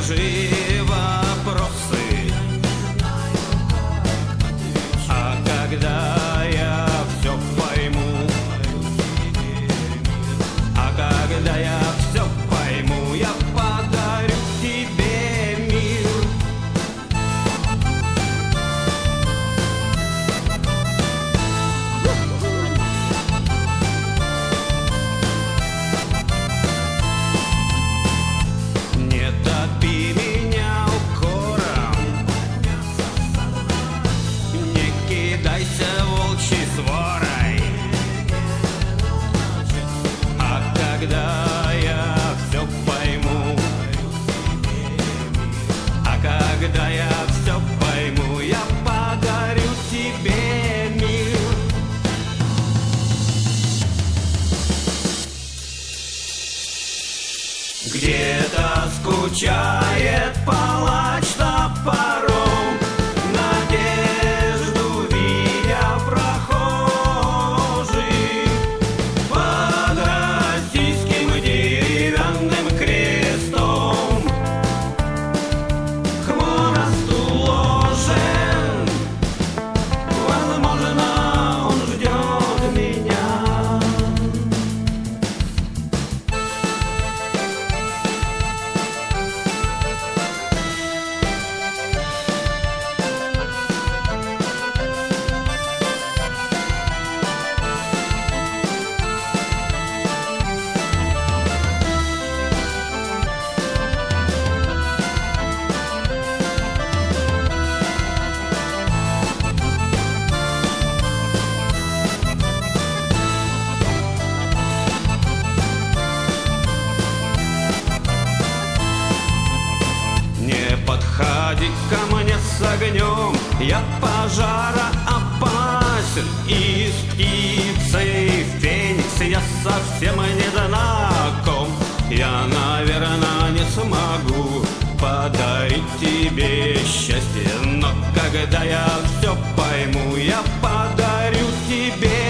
чужие вопросы. А когда я все пойму, когда я все пойму, я подарю тебе мир. Не топи меня укором, не кидайся волчьей сворой. А когда я все пойму, когда я все пойму, я подарю тебе мир. Где-то скучает палач топором, надежду видя прохожий. Под российским деревянным крестом хворост уложен. Возможно, он ждет меня. Подходи ко мне с огнем, я пожара опасен. И с птицей феникс я совсем не знаком. Я, наверное, не смогу подарить тебе счастье, но когда я все пойму, я подарю тебе